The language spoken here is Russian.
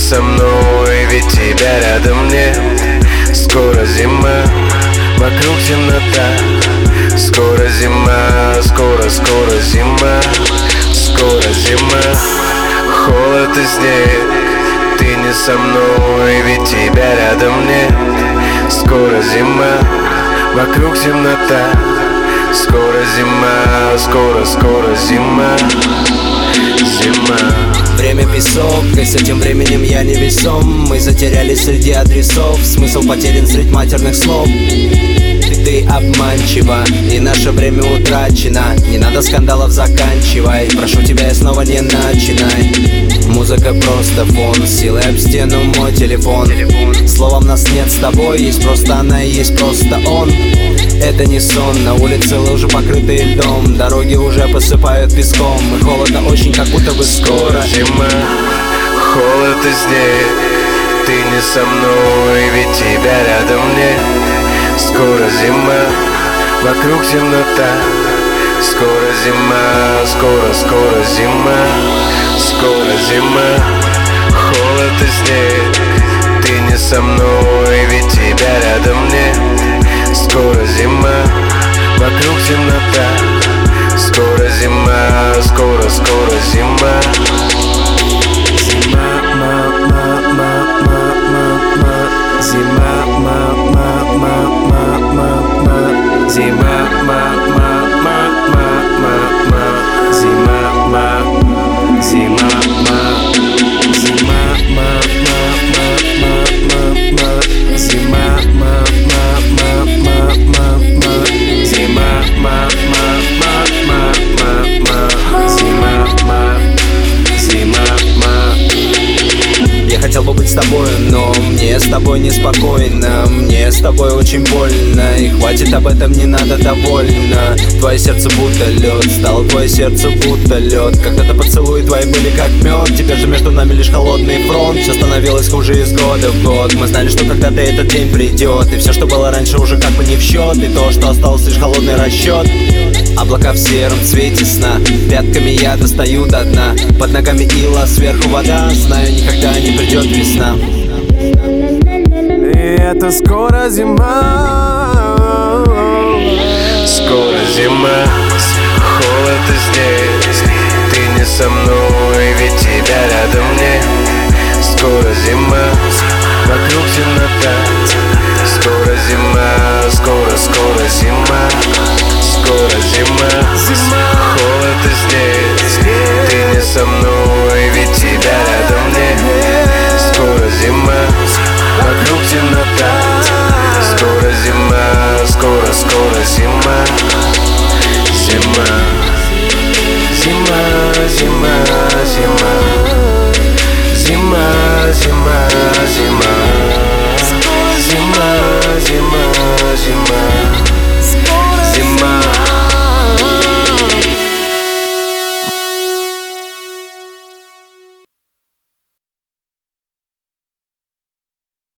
со мной, ведь тебя рядом нет. Скоро зима, вокруг темнота. Скоро зима, скоро зима. Скоро зима, холод и снег. Ты не со мной, ведь тебя рядом нет. Скоро зима, вокруг темнота. Скоро зима, скоро зима. Зима. Время песок, и с этим временем я не весом. Мы затерялись среди адресов, смысл потерян среди матерных слов. Ты обманчива, и наше время утрачено. Не надо скандалов, заканчивай. Прошу тебя, и снова не начинай. Музыка просто фон, силой об стену мой телефон. Словом нас нет с тобой, есть просто она и есть просто он. Это не сон, на улице лужи, покрытые льдом. Дороги уже посыпают песком, и холодно очень, как будто бы скоро. Зима, холод и снег. Ты не со мной, ведь тебя рядом нет. Скоро зима, вокруг темнота. Скоро зима, скоро зима. Скоро зима, холод и снег. Ты не со мной, ведь тебя рядом нет. Скоро зима, вокруг темнота. Скоро зима, скоро зима. Зима, зима, зима, хотел бы быть с тобой, но мне с тобой неспокойно. Мне с тобой очень больно, и хватит об этом, не надо, довольно. Твое сердце будто лед, стало твое сердце будто лед. Когда-то поцелуи твои были как мед, теперь же между нами лишь холодный фронт. Все становилось хуже из года в год. Мы знали, что когда-то этот день придет, и все, что было раньше, уже как бы не в счет. И то, что осталось, лишь холодный расчет. Облака в сером цвете сна, пятками я достаю до дна. Под ногами ила, сверху вода. Знаю, никогда не придет весна. И это скоро зима. Скоро зима, холод и снег. Ты не со мной, ведь тебя рядом нет. Скоро зима, вокруг темнота. Скоро зима, скоро зима. Скоро зима, холод и снег. Ты не со мной, ведь тебя рядом нет. Скоро зима, вокруг темнота. Скоро зима, скоро зима. Зима, зима, зима, зима. Зима, зима, зима. Зима, зима, зима.